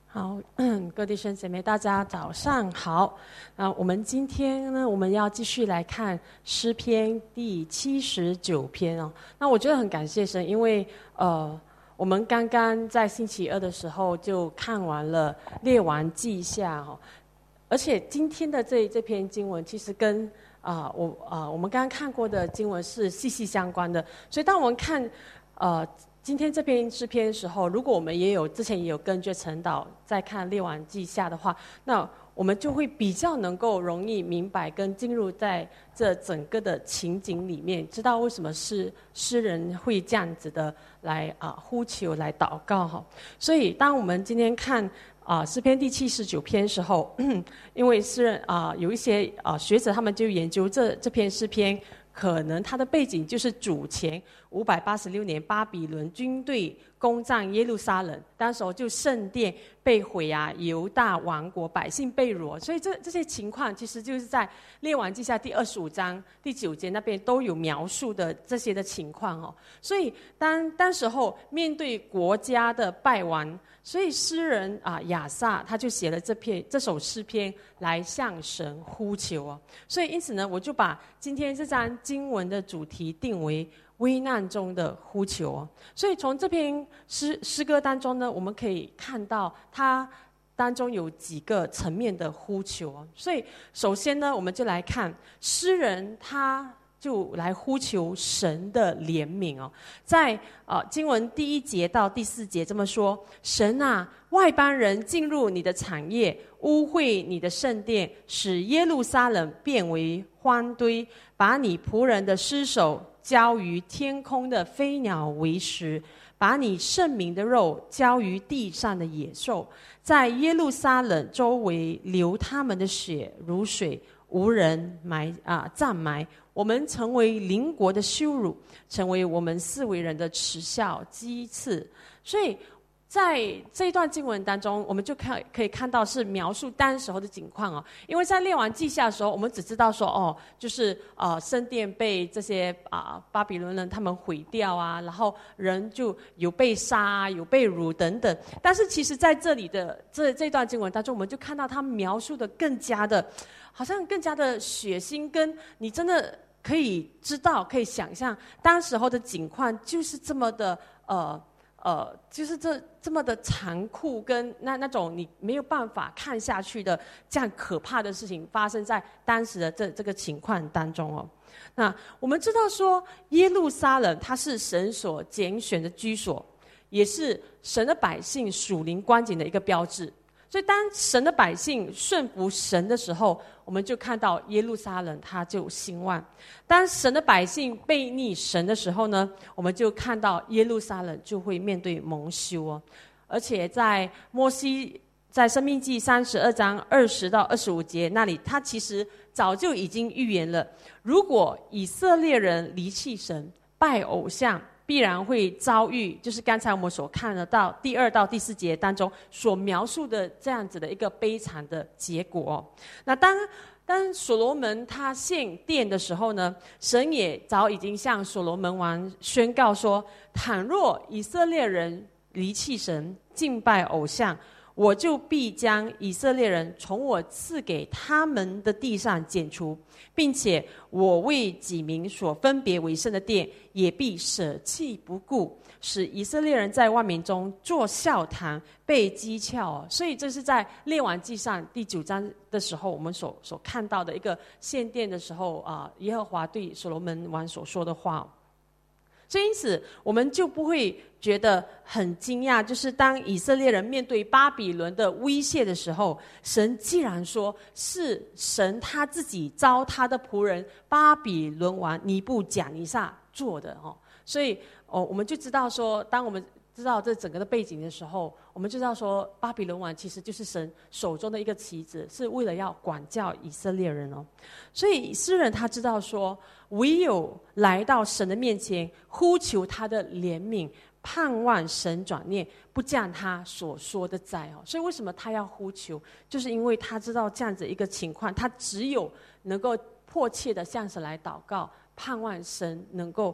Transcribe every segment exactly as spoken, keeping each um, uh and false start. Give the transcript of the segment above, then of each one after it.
好，各位弟兄姐妹，大家早上好。那我们今天呢，我们要继续来看诗篇第七十九篇哦。那我觉得很感谢神，因为呃，我们刚刚在星期二的时候就看完了列王记下哦，而且今天的这这篇经文其实跟啊、呃、我啊、呃、我们刚刚看过的经文是息息相关的，所以当我们看呃。今天这篇诗篇的时候，如果我们也有之前也有跟着陈导在看列王记下的话，那我们就会比较能够容易明白跟进入在这整个的情景里面，知道为什么是诗人会这样子的来啊、呃、呼求来祷告哈。所以当我们今天看啊、呃、诗篇第七十九篇的时候，因为诗人啊、呃、有一些啊、呃、学者他们就研究这这篇诗篇。可能它的背景就是主前五百八十六年巴比伦军队攻占耶路撒冷，当时候就圣殿被毁啊，犹大王国百姓被掳，所以这这些情况其实就是在列王记下第二十五章第九节那边都有描述的这些的情况哦。所以当当时候面对国家的败亡，所以诗人啊亚萨他就写了这篇这首诗篇来向神呼求哦。所以因此呢，我就把今天这章经文的主题定为危难中的呼求哦。所以从这篇诗诗歌当中呢，我们可以看到它当中有几个层面的呼求哦。所以首先呢，我们就来看诗人他就来呼求神的怜悯哦。在呃经文第一节到第四节这么说：神啊，外邦人进入你的产业，污秽你的圣殿，使耶路撒冷变为荒堆，把你仆人的尸首交于天空的飞鸟为食，把你圣民的肉交于地上的野兽，在耶路撒冷周围流他们的血如水，无人埋啊葬埋。我们成为邻国的羞辱，成为我们四围人的耻笑讥刺。所以在这一段经文当中，我们就看可以看到是描述当时候的情况哦。因为在列王记下的时候，我们只知道说哦，就是呃圣殿被这些啊、呃、巴比伦人他们毁掉啊，然后人就有被杀、有被掳等等。但是其实在这里的这这段经文当中，我们就看到他描述的更加的，好像更加的血腥，跟你真的可以知道、可以想象，当时候的景况就是这么的呃。呃，就是这这么的残酷，跟那那种你没有办法看下去的这样可怕的事情发生在当时的这这个情况当中哦。那我们知道说，耶路撒冷它是神所拣选的居所，也是神的百姓属灵光景的一个标志。所以当神的百姓顺服神的时候，我们就看到耶路撒冷它就兴旺；当神的百姓背逆神的时候呢，我们就看到耶路撒冷就会面对蒙羞哦。而且在摩西在申命记三十二章二十到二十五节那里，他其实早就已经预言了，如果以色列人离弃神、拜偶像，必然会遭遇，就是刚才我们所看得到第二到第四节当中所描述的这样子的一个悲惨的结果哦。那当当所罗门他献殿的时候呢，神也早已经向所罗门王宣告说，倘若以色列人离弃神，敬拜偶像，我就必将以色列人从我赐给他们的地上剪除，并且我为己民所分别为圣的殿，也必舍弃不顾，使以色列人在万民中作笑谈，被讥诮。所以这是在列王记上第九章的时候，我们所所看到的一个献殿的时候啊、呃，耶和华对所罗门王所说的话。所以因此我们就不会觉得很惊讶，就是当以色列人面对巴比伦的威胁的时候，神既然说是神他自己召他的仆人巴比伦王尼布甲尼撒做的哦，所以哦我们就知道说，当我们知道这整个的背景的时候，我们就知道说巴比伦王其实就是神手中的一个棋子，是为了要管教以色列人哦。所以诗人他知道说，唯有来到神的面前，呼求他的怜悯，盼望神转念，不降他所说的灾哦。所以为什么他要呼求，就是因为他知道这样子一个情况，他只有能够迫切的向神来祷告，盼望神能够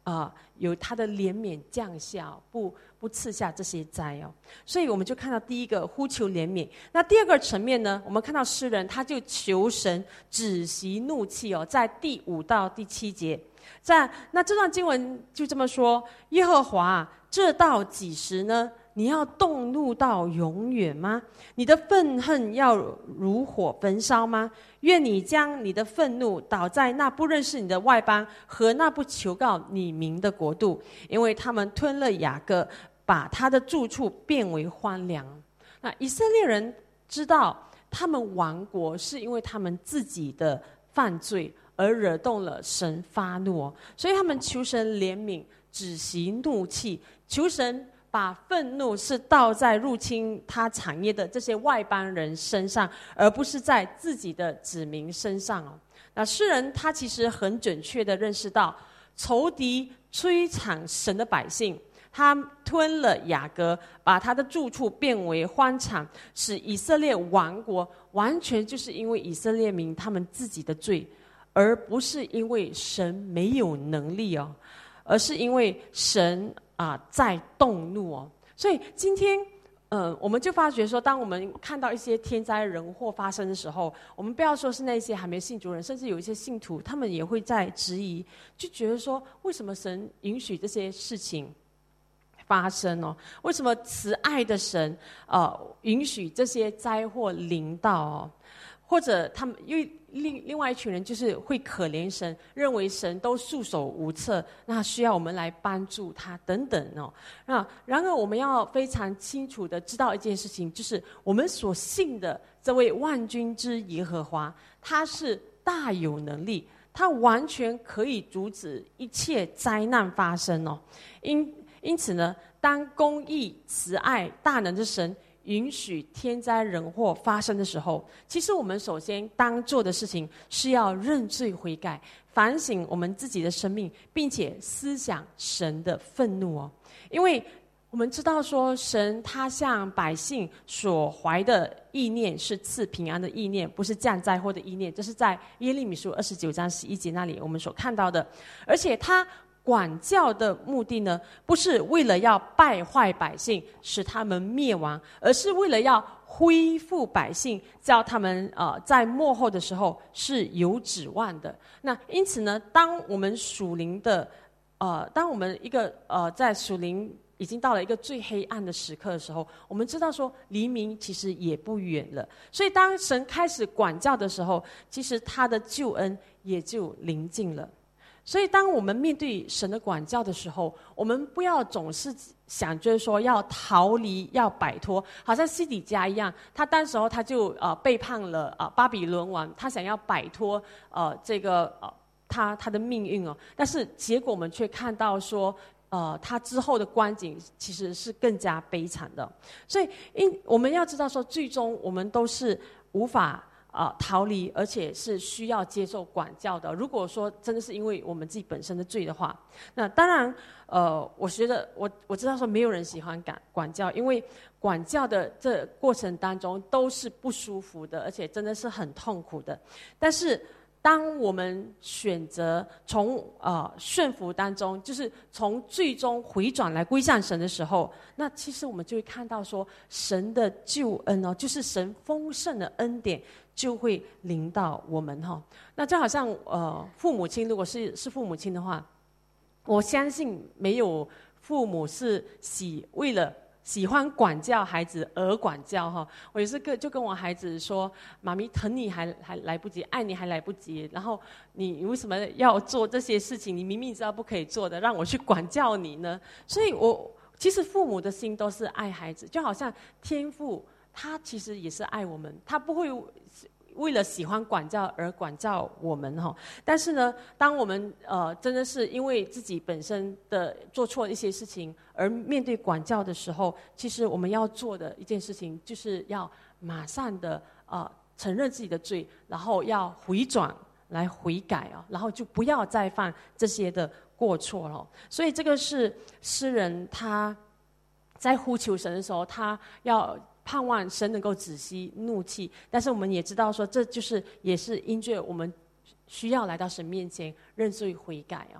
啊、呃、有他的怜悯降下，不不赐下这些灾哦。所以我们就看到第一个呼求怜悯。那第二个层面呢，我们看到诗人他就求神止息怒气哦，在第五到第七节。在那这段经文就这么说：耶和华，这到几时呢？你要动怒到永远吗？你的愤恨要如火焚烧吗？愿你将你的愤怒倒在那不认识你的外邦和那不求告你名的国度，因为他们吞了雅各，把他的住处变为荒凉。那以色列人知道他们亡国是因为他们自己的犯罪而惹动了神发怒哦，所以他们求神怜悯，止息怒气，求神把愤怒是倒在入侵他产业的这些外邦人身上，而不是在自己的子民身上哦。那诗人他其实很准确的认识到，仇敌摧残神的百姓，他吞了雅各，把他的住处变为荒场，使以色列亡国，完全就是因为以色列民他们自己的罪，而不是因为神没有能力哦，而是因为神啊、呃、在动怒哦。所以今天呃，我们就发觉说，当我们看到一些天灾人祸发生的时候，我们不要说是那些还没信主人，甚至有一些信徒，他们也会在质疑，就觉得说，为什么神允许这些事情发生哦？为什么慈爱的神呃允许这些灾祸临到哦？或者他们因为另另外一群人就是会可怜神，认为神都束手无策，那需要我们来帮助他等等哦。那然而我们要非常清楚的知道一件事情，就是我们所信的这位万军之耶和华，他是大有能力，他完全可以阻止一切灾难发生哦。因因此呢，当公义、慈爱、大能的神允许天灾人祸发生的时候，其实我们首先当做的事情是要认罪悔改，反省我们自己的生命，并且思想神的愤怒哦。因为我们知道说，神他向百姓所怀的意念是赐平安的意念，不是降灾祸的意念，这是在耶利米书二十九章十一节那里我们所看到的。而且他管教的目的呢，不是为了要败坏百姓，使他们灭亡，而是为了要恢复百姓，叫他们呃在末后的时候是有指望的。那因此呢，当我们属灵的呃，当我们一个呃在属灵已经到了一个最黑暗的时刻的时候，我们知道说黎明其实也不远了。所以当神开始管教的时候，其实他的救恩也就临近了。所以当我们面对神的管教的时候，我们不要总是想就是说要逃离，要摆脱，好像西底家一样，他当时候他就呃背叛了呃巴比伦王，他想要摆脱呃这个呃他他的命运哦，但是结果我们却看到说，呃他之后的光景其实是更加悲惨的。所以因我们要知道说，最终我们都是无法啊、呃，逃离，而且是需要接受管教的。如果说真的是因为我们自己本身的罪的话，那当然，呃，我觉得我我知道说没有人喜欢管管教，因为管教的这过程当中都是不舒服的，而且真的是很痛苦的。但是当我们选择从呃顺服当中，就是从最终回转来归向神的时候，那其实我们就会看到说，神的救恩哦，就是神丰盛的恩典就会临到我们哈、哦。那就好像呃父母亲，如果是是父母亲的话，我相信没有父母是喜为了喜欢管教孩子而管教哈。我也是跟就跟我孩子说，妈咪疼你还还来不及，爱你还来不及，然后你为什么要做这些事情？你明明知道不可以做的，让我去管教你呢？所以我其实父母的心都是爱孩子，就好像天父他其实也是爱我们，他不会为了喜欢管教而管教我们哈。但是呢，当我们呃真的是因为自己本身的做错一些事情而面对管教的时候，其实我们要做的一件事情就是要马上的呃承认自己的罪，然后要回转来悔改啊，然后就不要再犯这些的过错了。所以这个是诗人他在呼求神的时候，他要盼望神能够止息怒气，但是我们也知道说，这就是也是因着我们需要来到神面前认罪悔改哦。好。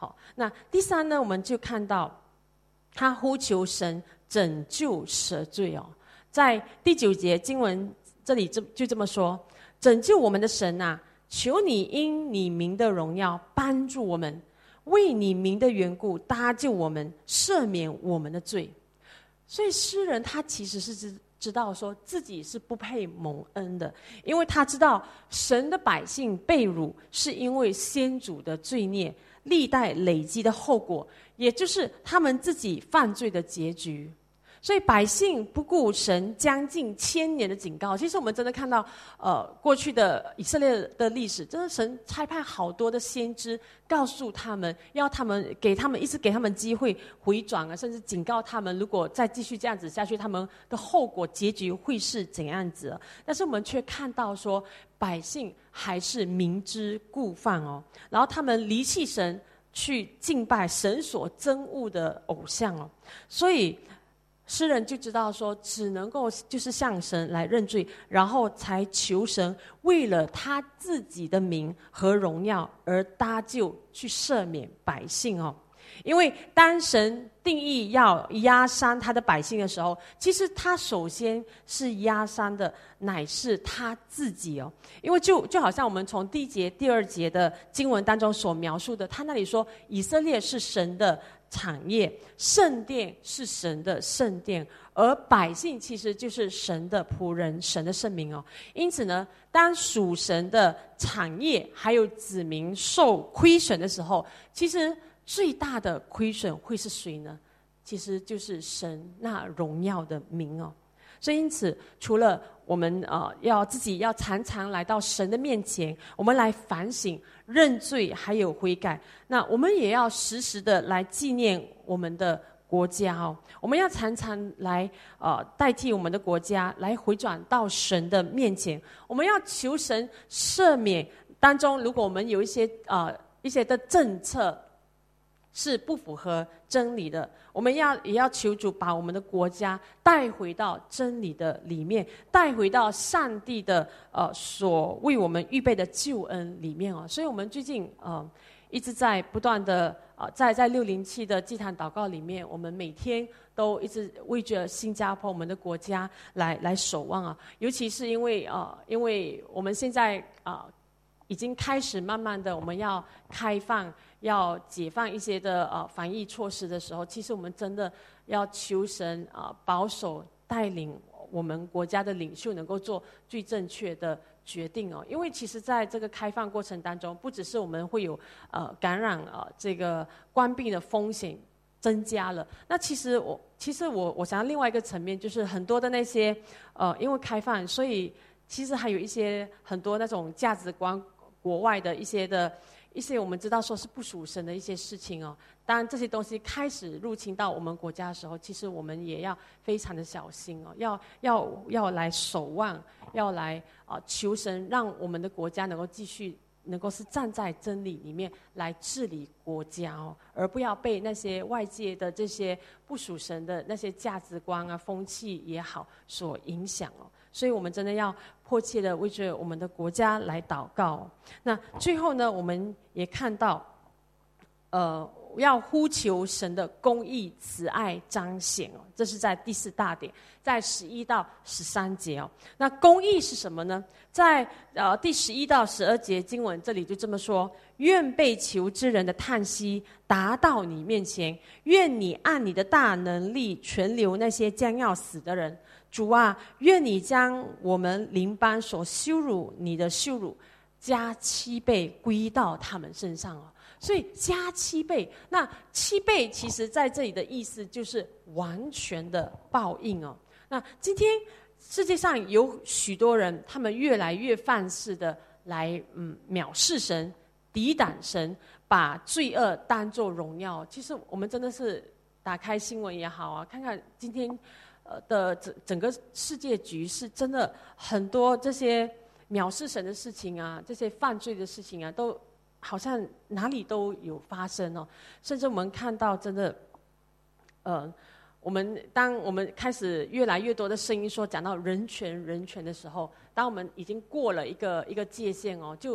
好，那第三呢，我们就看到他呼求神拯救赦罪哦，在第九节经文这里就就这么说：拯救我们的神啊，求你因你名的荣耀帮助我们，为你名的缘故搭救我们，赦免我们的罪。所以诗人他其实是知知道说自己是不配蒙恩的，因为他知道神的百姓被辱是因为先祖的罪孽历代累积的后果，也就是他们自己犯罪的结局。所以百姓不顾神将近千年的警告，其实我们真的看到，呃，过去的以色列的历史，真的神差派好多的先知，告诉他们，要他们给他们一直给他们机会回转啊，甚至警告他们，如果再继续这样子下去，他们的后果结局会是怎样子啊。但是我们却看到说，百姓还是明知故犯哦，然后他们离弃神，去敬拜神所憎恶的偶像哦，所以诗人就知道说，只能够就是向神来认罪，然后才求神为了他自己的名和荣耀而搭救，去赦免百姓哦。因为当神定义要压伤他的百姓的时候，其实他首先是压伤的乃是他自己哦。因为就就好像我们从第一节第二节的经文当中所描述的，他那里说以色列是神的产业，圣殿是神的圣殿，而百姓其实就是神的仆人，神的圣民哦。因此呢，当属神的产业还有子民受亏损的时候，其实最大的亏损会是谁呢？其实就是神那荣耀的名哦。所以因此，除了我们呃要自己要常常来到神的面前，我们来反省、认罪，还有悔改。那我们也要时时的来纪念我们的国家哦。我们要常常来呃代替我们的国家来回转到神的面前。我们要求神赦免当中，如果我们有一些呃一些的政策是不符合真理的，我们要也要求主把我们的国家带回到真理的里面，带回到上帝的呃所为我们预备的救恩里面哦。所以我们最近呃一直在不断的呃在在六零七的祭坛祷告里面，我们每天都一直为着新加坡我们的国家来来守望啊。尤其是因为呃因为我们现在啊、呃、已经开始慢慢的我们要开放。要解放一些的呃防疫措施的时候，其实我们真的要求神啊、呃、保守带领我们国家的领袖能够做最正确的决定哦。因为其实在这个开放过程当中，不只是我们会有呃感染呃这个冠病的风险增加了，那其实我其实我我想要另外一个层面，就是很多的那些呃因为开放，所以其实还有一些很多那种价值观国外的一些的。一些我们知道说是不属神的一些事情哦，当然这些东西开始入侵到我们国家的时候，其实我们也要非常的小心哦，要要要来守望，要来啊、呃、求神，让我们的国家能够继续能够是站在真理里面来治理国家哦，而不要被那些外界的这些不属神的那些价值观啊、风气也好所影响哦。所以我们真的要迫切的为着我们的国家来祷告。那最后呢，我们也看到，呃，要呼求神的公义、慈爱彰显哦，这是在第四大点，在十一到十三节哦。那公义是什么呢？在呃第十一到十二节经文这里就这么说：愿被求之人的叹息达到你面前，愿你按你的大能力存留那些将要死的人。主啊，愿你将我们邻邦所羞辱你的羞辱加七倍归到他们身上哦。所以加七倍，那七倍其实在这里的意思就是完全的报应哦。那今天世界上有许多人，他们越来越放肆的来嗯藐视神、抵挡神，把罪恶当作荣耀。其实我们真的是打开新闻也好啊，看看今天。呃的整整个世界局势，真的很多这些藐视神的事情啊，这些犯罪的事情啊，都好像哪里都有发生哦。甚至我们看到，真的，呃，我们当我们开始越来越多的声音说讲到人权人权的时候，当我们已经过了一个一个界限哦，就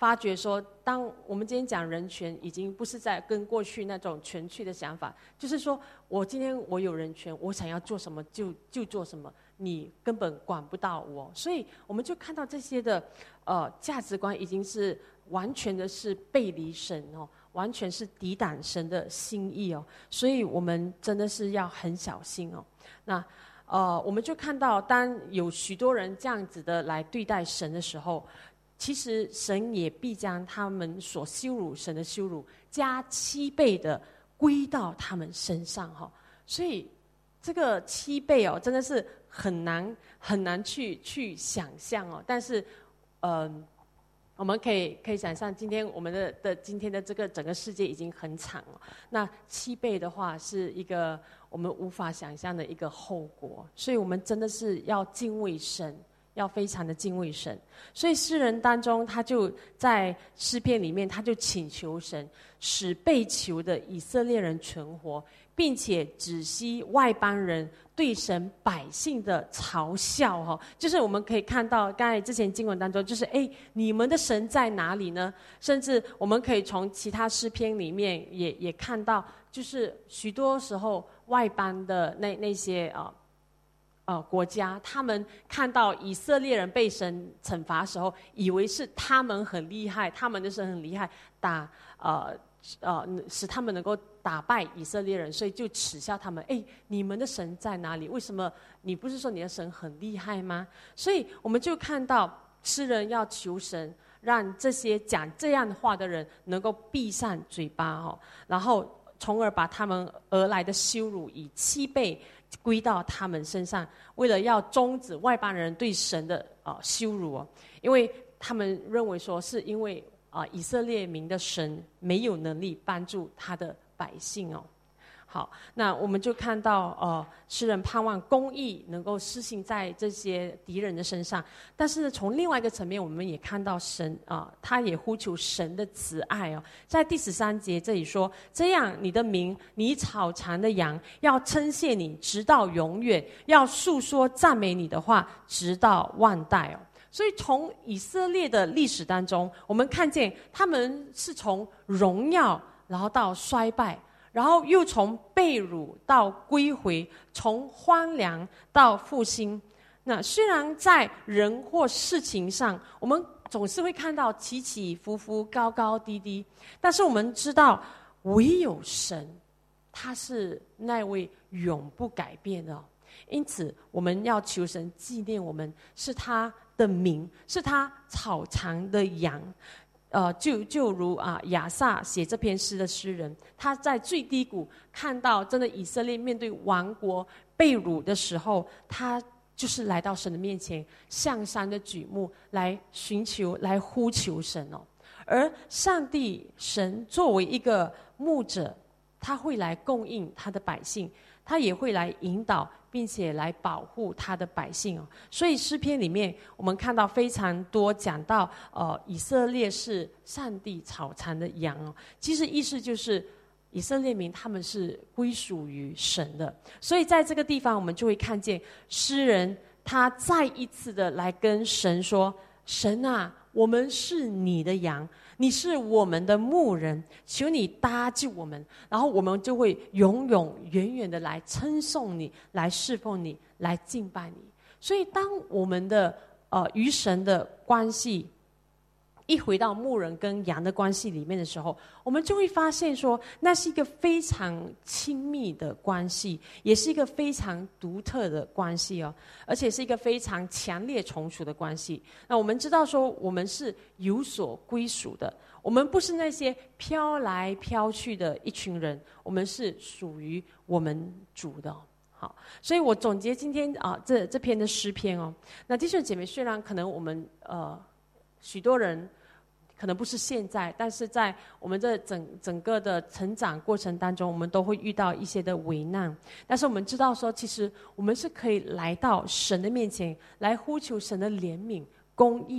发觉说，当我们今天讲人权，已经不是在跟过去那种权去的想法，就是说我今天我有人权，我想要做什么就就做什么，你根本管不到我。所以我们就看到这些的呃价值观已经是完全的是背离神哦，完全是抵挡神的心意哦。所以我们真的是要很小心哦。那呃，我们就看到，当有许多人这样子的来对待神的时候，其实神也必将他们所羞辱神的羞辱加七倍的归到他们身上哈。所以这个七倍哦，真的是很难很难去去想象哦。但是，嗯、呃，我们可以可以想象，今天我们的的今天的这个整个世界已经很惨了。那七倍的话，是一个我们无法想象的一个后果。所以我们真的是要敬畏神。要非常的敬畏神，所以诗人当中，他就在诗篇里面，他就请求神使被囚的以色列人存活，并且止息外邦人对神百姓的嘲笑哈。就是我们可以看到，刚才之前经文当中，就是哎，你们的神在哪里呢？甚至我们可以从其他诗篇里面也也看到，就是许多时候外邦的那那些啊。呃，国家他们看到以色列人被神惩罚的时候，以为是他们很厉害，他们的神很厉害，打呃呃使他们能够打败以色列人，所以就耻笑他们。哎，你们的神在哪里？为什么你不是说你的神很厉害吗？所以我们就看到诗人要求神，让这些讲这样的话的人能够闭上嘴巴哦，然后从而把他们而来的羞辱以七倍归到他们身上，为了要终止外邦人对神的呃羞辱哦，因为他们认为说是因为啊、呃、以色列民的神没有能力帮助他的百姓哦。好，那我们就看到呃诗人盼望公义能够施行在这些敌人的身上，但是从另外一个层面，我们也看到神啊、呃，他也呼求神的慈爱哦。在第十三节这里说，这样你的名，你草场的羊要称谢你直到永远，要述说赞美你的话直到万代哦。所以从以色列的历史当中，我们看见他们是从荣耀然后到衰败，然后又从被掳到归回，从荒凉到复兴。那虽然在人或事情上，我们总是会看到起起伏伏、高高低低，但是我们知道，唯有神，他是那位永不改变的。因此，我们要求神纪念我们，是他的名，是他草场的羊。呃，就就如啊，亚萨写这篇诗的诗人，他在最低谷看到真的以色列面对亡国被掳的时候，他就是来到神的面前，向山的举目来寻求、来呼求神哦。而上帝神作为一个牧者，他会来供应他的百姓，他也会来引导，并且来保护他的百姓哦。所以诗篇里面，我们看到非常多讲到，呃，以色列是上帝草场的羊哦。其实意思就是以色列民他们是归属于神的。所以在这个地方，我们就会看见诗人他再一次的来跟神说：“神啊，我们是你的羊。”你是我们的牧人，求你搭救我们，然后我们就会永永远远的来称颂你，来侍奉你，来敬拜你。所以，当我们的呃与神的关系一回到牧人跟羊的关系里面的时候，我们就会发现说，那是一个非常亲密的关系，也是一个非常独特的关系哦，而且是一个非常强烈从属的关系。那我们知道说，我们是有所归属的，我们不是那些飘来飘去的一群人，我们是属于我们主的。好，所以我总结今天啊这这篇的诗篇哦。那弟兄姐妹，虽然可能我们呃许多人可能不是现在，但是在我们这整整个的成长过程当中，我们都会遇到一些的危难。但是我们知道说，其实我们是可以来到神的面前，来呼求神的怜悯、公义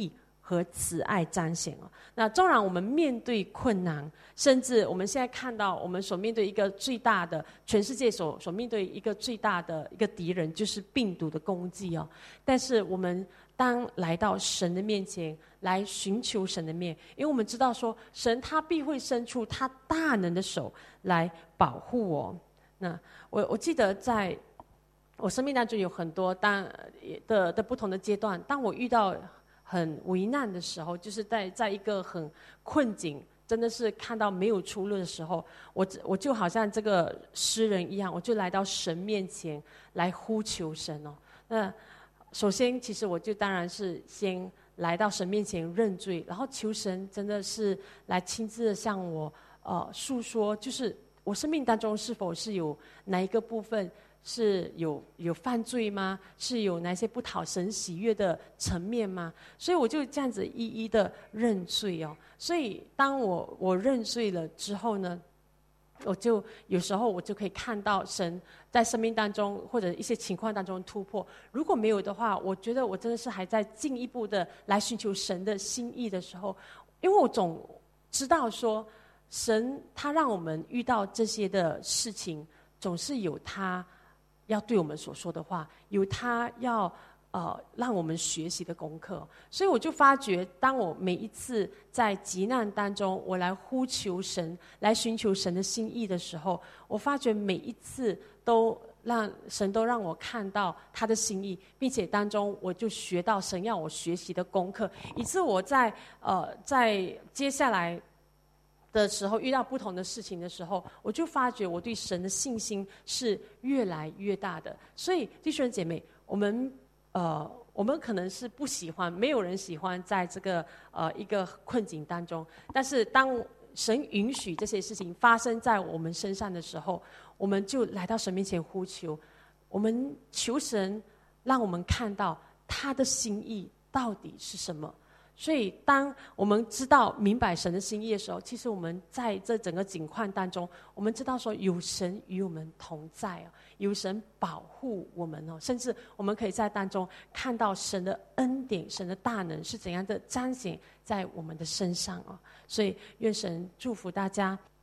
和慈爱彰显哦。那纵然我们面对困难，甚至我们现在看到我们所面对一个最大的，全世界所所面对一个最大的一个敌人，就是病毒的攻击哦。但是我们当来到神的面前，来寻求神的面，因为我们知道说，神他必会伸出他大能的手来保护我。那我我记得在我生命当中有很多当的的不同的阶段，当我遇到很危难的时候，就是在在一个很困境，真的是看到没有出路的时候，我我就好像这个诗人一样，我就来到神面前来呼求神哦。那首先，其实我就当然是先来到神面前认罪，然后求神真的是来亲自的向我呃诉说，就是我生命当中是否是有哪一个部分是有有犯罪吗？是有哪些不讨神喜悦的层面吗？所以我就这样子一一的认罪哦。所以当我我认罪了之后呢，我就有时候我就可以看到神在生命当中或者一些情况当中突破。如果没有的话，我觉得我真的是还在进一步的来寻求神的心意的时候，因为我总知道说，神他让我们遇到这些的事情，总是有他要对我们所说的话，有他要呃让我们学习的功课。所以我就发觉，当我每一次在急难当中，我来呼求神，来寻求神的心意的时候，我发觉每一次都让神都让我看到他的心意，并且当中我就学到神要我学习的功课，以致我在呃在接下来的时候遇到不同的事情的时候，我就发觉我对神的信心是越来越大的。所以弟兄姐妹，我们呃我们可能是不喜欢，没有人喜欢在这个呃一个困境当中，但是当神允许这些事情发生在我们身上的时候，我们就来到神面前呼求，我们求神让我们看到他的心意到底是什么。所以当我们知道明白神的心意的时候，其实我们在这整个境况当中，我们知道说有神与我们同在哦，有神保护我们哦，甚至我们可以在当中看到神的恩典，神的大能是怎样的彰显在我们的身上哦。所以愿神祝福大家。